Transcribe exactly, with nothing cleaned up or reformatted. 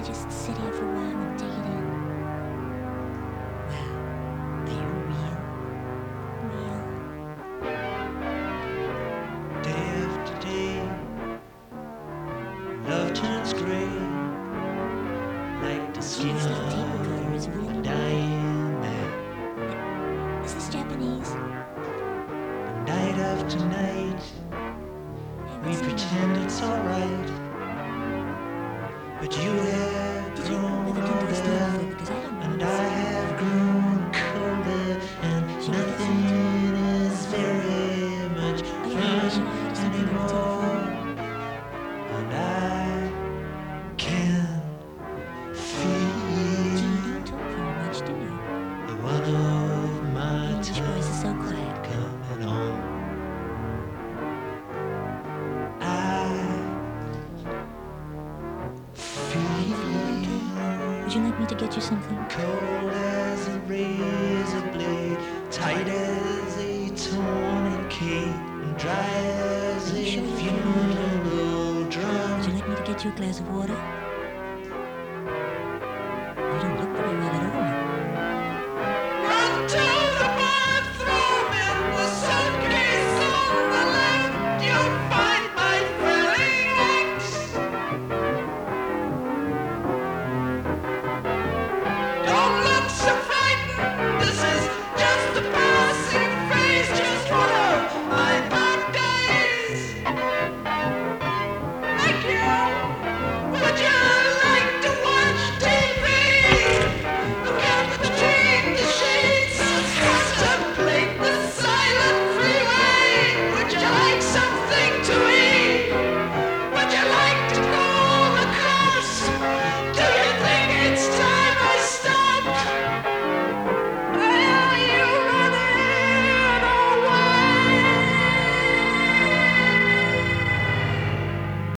just sit here for a while and take it in. Wow, are you real? Real. Day after day, love turns gray, like the skin Geez, that tape of recorder is a really dying man. Is this Japanese? Night after night, Hey, we what's that? pretend it's alright, but you have Did you grown ever come to this town before? older, Because I don't and know. I have grown colder, and Should we get nothing is very much Are you hungry? Should I order fun something over the anymore. telephone? And I can Gee, feel you don't talk very much, do you? the one of my Your English voice is so time quiet. coming on. I feel Would you like me to get you something? cold as a razor blade, tight as a torn cape, and dry as Are you a sure you're funeral Would drum. you like me to get you a glass of water?